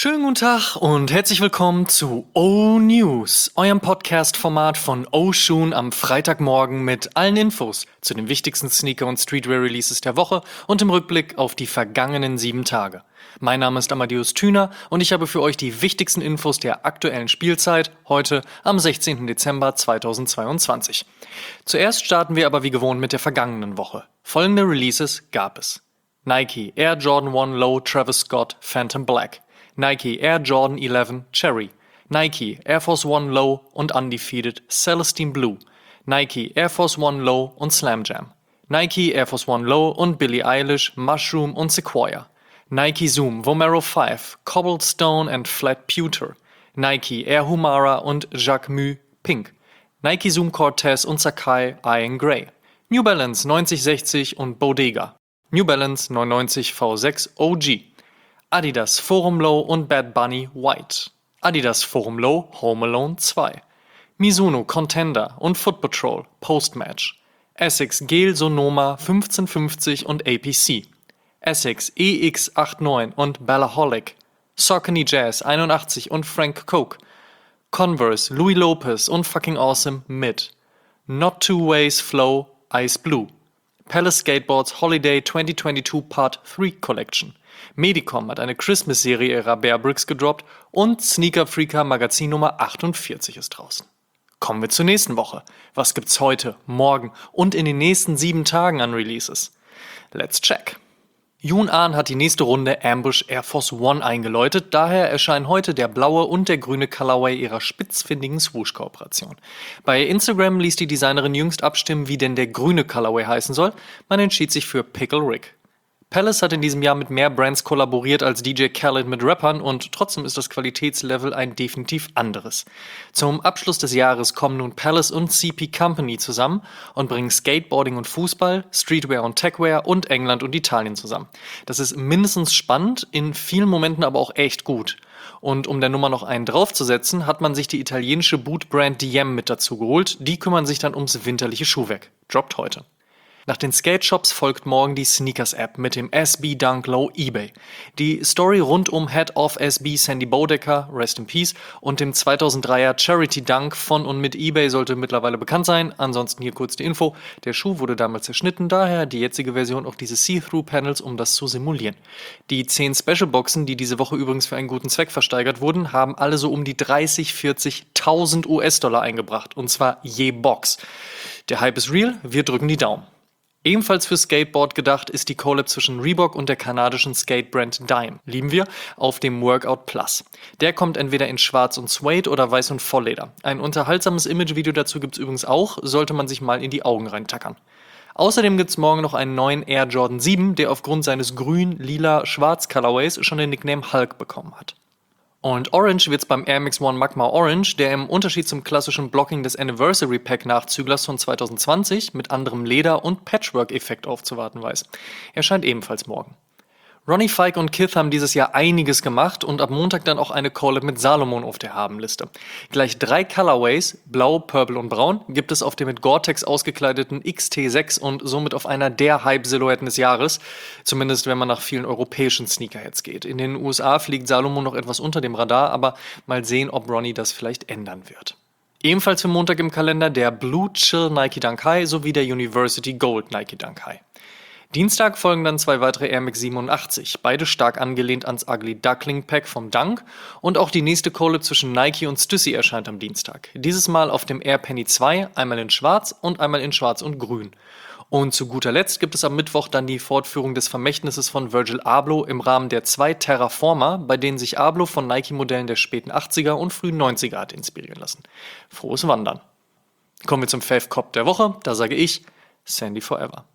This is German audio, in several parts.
Schönen guten Tag und herzlich willkommen zu O-News, eurem Podcast-Format von O-Shoon am Freitagmorgen mit allen Infos zu den wichtigsten Sneaker- und Streetwear-Releases der Woche und im Rückblick auf die vergangenen 7 Tage. Mein Name ist Amadeus Thüner und ich habe für euch die wichtigsten Infos der aktuellen Spielzeit heute am 16. Dezember 2022. Zuerst starten wir aber wie gewohnt mit der vergangenen Woche. Folgende Releases gab es: Nike Air Jordan 1 Low Travis Scott Phantom Black, Nike Air Jordan 11 Cherry, Nike Air Force One Low und Undefeated Celestine Blue, Nike Air Force One Low und Slam Jam, Nike Air Force One Low und Billie Eilish Mushroom und Sequoia, Nike Zoom Vomero 5 Cobblestone and Flat Pewter, Nike Air Humara und Jacquemus Pink, Nike Zoom Cortez und Sacai Iron Grey, New Balance 9060 und Bodega, New Balance 990 V6 OG, Adidas Forum Low und Bad Bunny White, Adidas Forum Low Home Alone 2, Mizuno Contender und Foot Patrol Postmatch, Essex Gel Sonoma 1550 und APC, Essex EX89 und Ballaholic, Saucony Jazz 81 und Frank Coke, Converse Louis Lopez und Fucking Awesome Mid, Not Two Ways Flow Ice Blue, Palace Skateboards Holiday 2022 Part 3 Collection, Medicom hat eine Christmas-Serie ihrer Bear Bricks gedroppt und Sneaker Freaker Magazin Nummer 48 ist draußen. Kommen wir zur nächsten Woche. Was gibt's heute, morgen und in den nächsten 7 Tagen an Releases? Let's check. Yun-An hat die nächste Runde Ambush Air Force One eingeläutet, daher erscheinen heute der blaue und der grüne Colorway ihrer spitzfindigen Swoosh-Kooperation. Bei Instagram ließ die Designerin jüngst abstimmen, wie denn der grüne Colorway heißen soll. Man entschied sich für Pickle Rick. Palace hat in diesem Jahr mit mehr Brands kollaboriert als DJ Khaled mit Rappern und trotzdem ist das Qualitätslevel ein definitiv anderes. Zum Abschluss des Jahres kommen nun Palace und CP Company zusammen und bringen Skateboarding und Fußball, Streetwear und Techwear und England und Italien zusammen. Das ist mindestens spannend, in vielen Momenten aber auch echt gut. Und um der Nummer noch einen draufzusetzen, hat man sich die italienische Bootbrand Diem mit dazu geholt. Die kümmern sich dann ums winterliche Schuhwerk. Droppt heute. Nach den Skate-Shops folgt morgen die Sneakers-App mit dem SB Dunk Low eBay. Die Story rund um Head of SB Sandy Bodecker, Rest in Peace, und dem 2003er Charity Dunk von und mit eBay sollte mittlerweile bekannt sein. Ansonsten hier kurz die Info. Der Schuh wurde damals zerschnitten, daher die jetzige Version auch diese See-Through-Panels, um das zu simulieren. Die 10 Special-Boxen, die diese Woche übrigens für einen guten Zweck versteigert wurden, haben alle so um die 30.000–40.000 US-Dollar eingebracht. Und zwar je Box. Der Hype ist real, wir drücken die Daumen. Ebenfalls für Skateboard gedacht ist die Collab zwischen Reebok und der kanadischen Skatebrand Dime, lieben wir, auf dem Workout Plus. Der kommt entweder in Schwarz und Suede oder Weiß und Vollleder. Ein unterhaltsames Imagevideo dazu gibt's übrigens auch, sollte man sich mal in die Augen reintackern. Außerdem gibt's morgen noch einen neuen Air Jordan 7, der aufgrund seines grün-lila-schwarz Colorways schon den Nickname Hulk bekommen hat. Und Orange wird's beim Air Max One Magma Orange, der im Unterschied zum klassischen Blocking des Anniversary Pack Nachzüglers von 2020 mit anderem Leder und Patchwork-Effekt aufzuwarten weiß. Erscheint ebenfalls morgen. Ronnie Fike und Kith haben dieses Jahr einiges gemacht und ab Montag dann auch eine Collab mit Salomon auf der Habenliste. Gleich 3 Colorways, blau, purple und braun, gibt es auf dem mit Gore-Tex ausgekleideten XT6 und somit auf einer der Hype-Silhouetten des Jahres, zumindest wenn man nach vielen europäischen Sneakerheads geht. In den USA fliegt Salomon noch etwas unter dem Radar, aber mal sehen, ob Ronnie das vielleicht ändern wird. Ebenfalls für Montag im Kalender der Blue Chill Nike Dunk High sowie der University Gold Nike Dunk High. Dienstag folgen dann 2 weitere Air Max 87, beide stark angelehnt ans Ugly Duckling Pack vom Dunk, und auch die nächste Collab zwischen Nike und Stussy erscheint am Dienstag. Dieses Mal auf dem Air Penny 2, einmal in Schwarz und einmal in Schwarz und Grün. Und zu guter Letzt gibt es am Mittwoch dann die Fortführung des Vermächtnisses von Virgil Abloh im Rahmen der 2 Terraformer, bei denen sich Abloh von Nike-Modellen der späten 80er und frühen 90er hat inspirieren lassen. Frohes Wandern. Kommen wir zum Fave Cop der Woche, da sage ich Sandy Forever.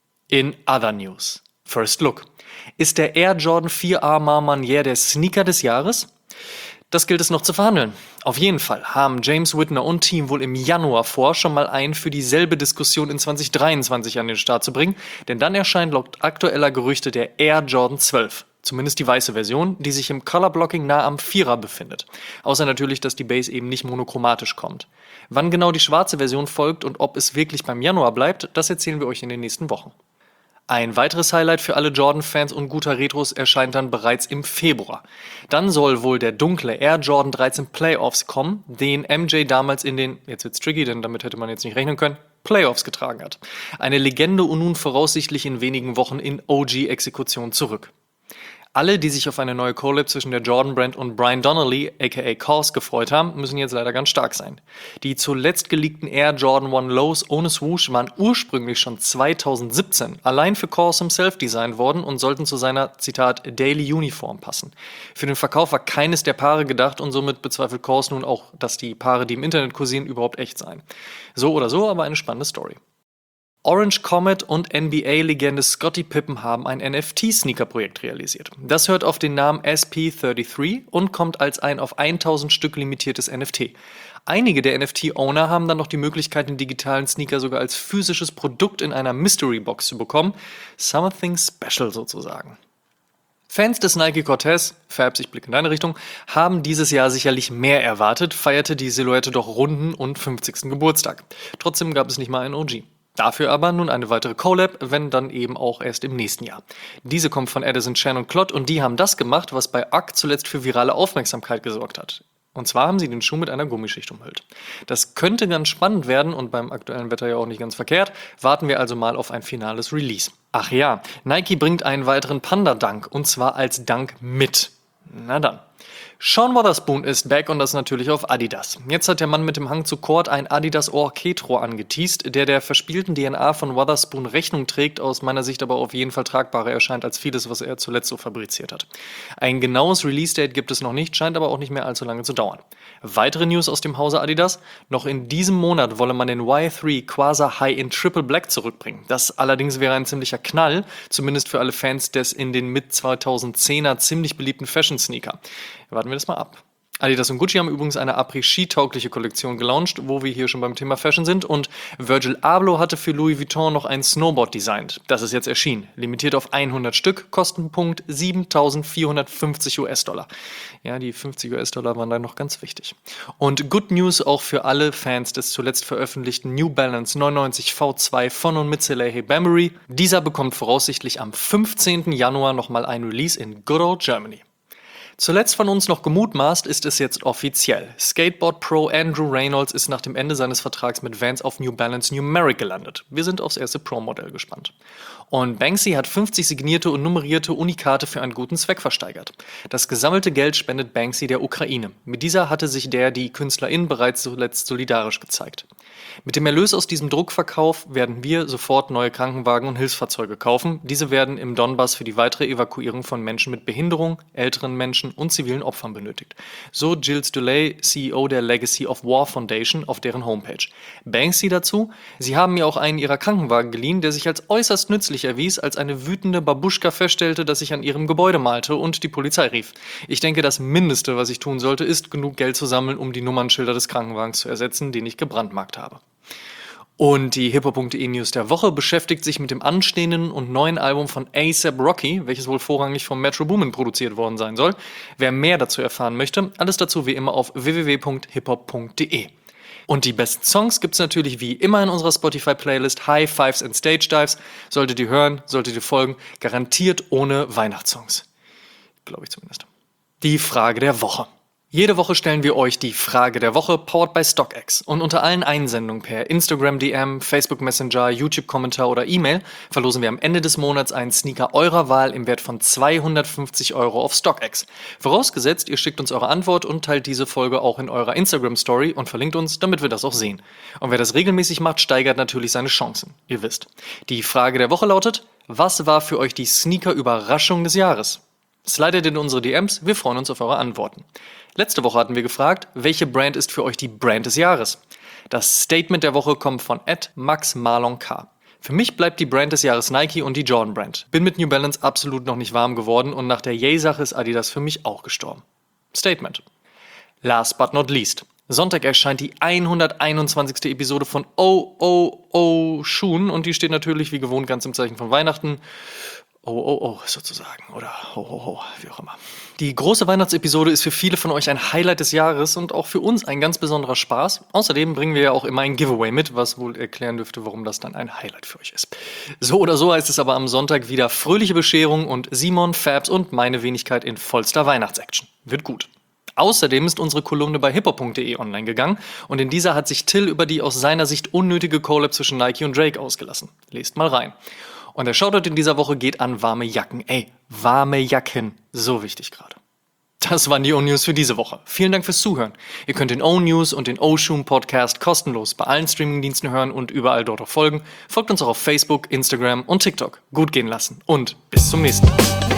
In Other News. First Look. Ist der Air Jordan 4 Armor Manier der Sneaker des Jahres? Das gilt es noch zu verhandeln. Auf jeden Fall haben James Whitner und Team wohl im Januar vor, schon mal einen für dieselbe Diskussion in 2023 an den Start zu bringen, denn dann erscheint laut aktueller Gerüchte der Air Jordan 12. Zumindest die weiße Version, die sich im Colorblocking nah am 4er befindet. Außer natürlich, dass die Base eben nicht monochromatisch kommt. Wann genau die schwarze Version folgt und ob es wirklich beim Januar bleibt, das erzählen wir euch in den nächsten Wochen. Ein weiteres Highlight für alle Jordan-Fans und guter Retros erscheint dann bereits im Februar. Dann soll wohl der dunkle Air Jordan 13 Playoffs kommen, den MJ damals in den, jetzt wird's tricky, denn damit hätte man jetzt nicht rechnen können, Playoffs getragen hat. Eine Legende und nun voraussichtlich in wenigen Wochen in OG-Exekution zurück. Alle, die sich auf eine neue Collab zwischen der Jordan Brand und Brian Donnelly, aka Kaws, gefreut haben, müssen jetzt leider ganz stark sein. Die zuletzt geleakten Air Jordan 1 Lows ohne Swoosh waren ursprünglich schon 2017 allein für Kaws himself designt worden und sollten zu seiner, Zitat, Daily Uniform passen. Für den Verkauf war keines der Paare gedacht und somit bezweifelt Kaws nun auch, dass die Paare, die im Internet kursieren, überhaupt echt seien. So oder so, aber eine spannende Story. Orange Comet und NBA-Legende Scottie Pippen haben ein NFT-Sneaker-Projekt realisiert. Das hört auf den Namen SP33 und kommt als ein auf 1000 Stück limitiertes NFT. Einige der NFT-Owner haben dann noch die Möglichkeit, den digitalen Sneaker sogar als physisches Produkt in einer Mystery-Box zu bekommen. Something special sozusagen. Fans des Nike Cortez, Fabs, ich blicke in deine Richtung, haben dieses Jahr sicherlich mehr erwartet, feierte die Silhouette doch runden und 50. Geburtstag. Trotzdem gab es nicht mal einen OG. Dafür aber nun eine weitere Collab, wenn dann eben auch erst im nächsten Jahr. Diese kommt von Edison Chen und Klott und die haben das gemacht, was bei UGG zuletzt für virale Aufmerksamkeit gesorgt hat. Und zwar haben sie den Schuh mit einer Gummischicht umhüllt. Das könnte ganz spannend werden und beim aktuellen Wetter ja auch nicht ganz verkehrt. Warten wir also mal auf ein finales Release. Ach ja, Nike bringt einen weiteren Panda-Dunk und zwar als Dunk mit. Na dann. Sean Wotherspoon ist back und das natürlich auf Adidas. Jetzt hat der Mann mit dem Hang zu Kord ein Adidas Orchestro angeteast, der verspielten DNA von Wotherspoon Rechnung trägt, aus meiner Sicht aber auf jeden Fall tragbarer erscheint als vieles, was er zuletzt so fabriziert hat. Ein genaues Release-Date gibt es noch nicht, scheint aber auch nicht mehr allzu lange zu dauern. Weitere News aus dem Hause Adidas. Noch in diesem Monat wolle man den Y3 Quasar High in Triple Black zurückbringen. Das allerdings wäre ein ziemlicher Knall, zumindest für alle Fans des in den Mid-2010er ziemlich beliebten Fashion-Sneaker. Warten wir das mal ab. Adidas und Gucci haben übrigens eine Après-Ski-taugliche Kollektion gelauncht, wo wir hier schon beim Thema Fashion sind. Und Virgil Abloh hatte für Louis Vuitton noch ein Snowboard designt. Das ist jetzt erschienen. Limitiert auf 100 Stück, Kostenpunkt 7.450 US-Dollar. Ja, die 50 US-Dollar waren da noch ganz wichtig. Und Good News auch für alle Fans des zuletzt veröffentlichten New Balance 99 V2 von und mit Salehe Bembury. Dieser bekommt voraussichtlich am 15. Januar nochmal ein Release in Good Old Germany. Zuletzt von uns noch gemutmaßt, ist es jetzt offiziell. Skateboard-Pro Andrew Reynolds ist nach dem Ende seines Vertrags mit Vans auf New Balance Numeric gelandet. Wir sind aufs erste Pro-Modell gespannt. Und Banksy hat 50 signierte und nummerierte Unikate für einen guten Zweck versteigert. Das gesammelte Geld spendet Banksy der Ukraine. Mit dieser hatte sich die KünstlerInnen bereits zuletzt solidarisch gezeigt. Mit dem Erlös aus diesem Druckverkauf werden wir sofort neue Krankenwagen und Hilfsfahrzeuge kaufen. Diese werden im Donbass für die weitere Evakuierung von Menschen mit Behinderung, älteren Menschen und zivilen Opfern benötigt. So Gilles Delay, CEO der Legacy of War Foundation, auf deren Homepage. Banksy dazu: Sie haben mir auch einen ihrer Krankenwagen geliehen, der sich als äußerst nützlich erwies, als eine wütende Babuschka feststellte, dass ich an ihrem Gebäude malte und die Polizei rief. Ich denke, das Mindeste, was ich tun sollte, ist, genug Geld zu sammeln, um die Nummernschilder des Krankenwagens zu ersetzen, den ich gebrandmarkt habe. Und die hiphop.de News der Woche beschäftigt sich mit dem anstehenden und neuen Album von A$AP Rocky, welches wohl vorrangig von Metro Boomin produziert worden sein soll. Wer mehr dazu erfahren möchte, alles dazu wie immer auf www.hiphop.de. Und die besten Songs gibt's natürlich wie immer in unserer Spotify-Playlist High Fives and Stage Dives. Solltet ihr hören, solltet ihr folgen, garantiert ohne Weihnachtssongs. Glaube ich zumindest. Die Frage der Woche. Jede Woche stellen wir euch die Frage der Woche, powered by StockX. Und unter allen Einsendungen per Instagram DM, Facebook Messenger, YouTube-Kommentar oder E-Mail verlosen wir am Ende des Monats einen Sneaker eurer Wahl im Wert von 250 Euro auf StockX. Vorausgesetzt, ihr schickt uns eure Antwort und teilt diese Folge auch in eurer Instagram-Story und verlinkt uns, damit wir das auch sehen. Und wer das regelmäßig macht, steigert natürlich seine Chancen. Ihr wisst. Die Frage der Woche lautet: Was war für euch die Sneaker-Überraschung des Jahres? Slidet in unsere DMs, wir freuen uns auf eure Antworten. Letzte Woche hatten wir gefragt, welche Brand ist für euch die Brand des Jahres? Das Statement der Woche kommt von @MaxMarlonK. Für mich bleibt die Brand des Jahres Nike und die Jordan Brand. Bin mit New Balance absolut noch nicht warm geworden und nach der Ye-Sache ist Adidas für mich auch gestorben. Statement. Last but not least. Sonntag erscheint die 121. Episode von Oshun und die steht natürlich wie gewohnt ganz im Zeichen von Weihnachten. sozusagen. Oder ho, wie auch immer. Die große Weihnachtsepisode ist für viele von euch ein Highlight des Jahres und auch für uns ein ganz besonderer Spaß. Außerdem bringen wir ja auch immer ein Giveaway mit, was wohl erklären dürfte, warum das dann ein Highlight für euch ist. So oder so heißt es aber am Sonntag wieder fröhliche Bescherung und Simon, Fabs und meine Wenigkeit in vollster Weihnachtsaction. Wird gut. Außerdem ist unsere Kolumne bei hiphop.de online gegangen und in dieser hat sich Till über die aus seiner Sicht unnötige Collab zwischen Nike und Drake ausgelassen. Lest mal rein. Und der Shoutout in dieser Woche geht an warme Jacken. Ey, warme Jacken. So wichtig gerade. Das waren die O-News für diese Woche. Vielen Dank fürs Zuhören. Ihr könnt den O-News und den O-Shoom Podcast kostenlos bei allen Streamingdiensten hören und überall dort auch folgen. Folgt uns auch auf Facebook, Instagram und TikTok. Gut gehen lassen und bis zum nächsten Mal.